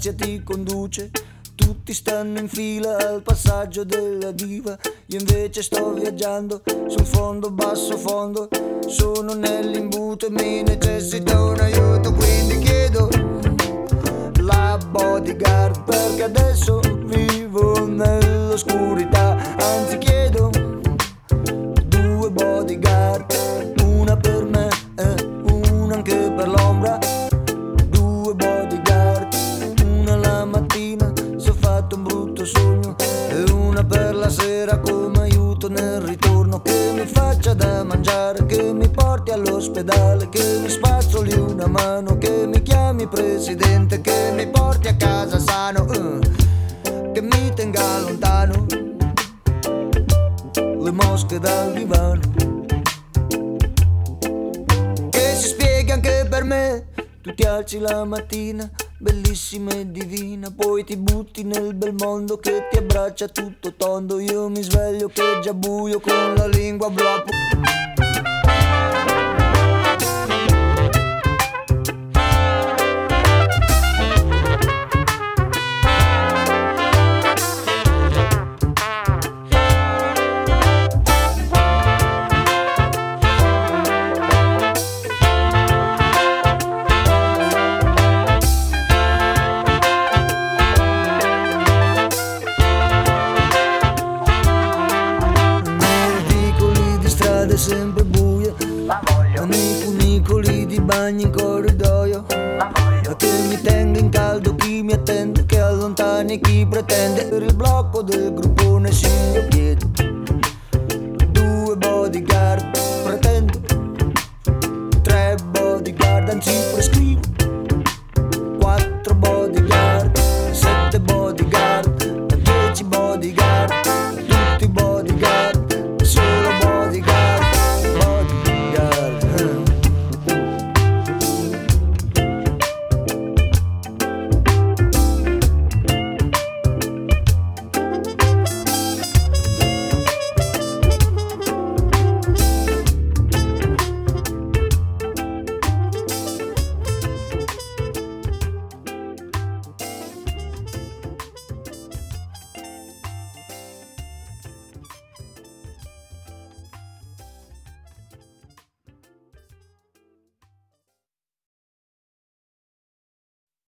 l'ansia ti conduce. Tutti stanno in fila al passaggio della diva. Io invece sto viaggiando sul fondo, basso fondo. Sono nell'imbuto e mi necessita un aiuto, quindi chiedo la bodyguard, perché adesso vivo nell'oscurità. Anzi chiedo 2 bodyguard, una per me e una anche per l'ombra. 2 bodyguard, una la mattina se ho fatto un brutto sogno e una per la sera come aiuto nel ritorno. Che mi faccia da mangiare, che mi porti all'ospedale, che mi spazzoli una mano, che mi chiami presidente, che mi porti a casa sano, che mi tenga lontano le mosche dal divano. Che si spieghi anche per me. Tu ti alzi la mattina, bellissima e divina, poi ti butti nel bel mondo che ti abbraccia tutto tondo. Io mi sveglio che è già buio con la lingua blu. Sempre buie, nei funicoli di bagni in corridoio, che mi tenga in caldo chi mi attende, che allontani chi pretende. Per il blocco del gruppone sì io chiedo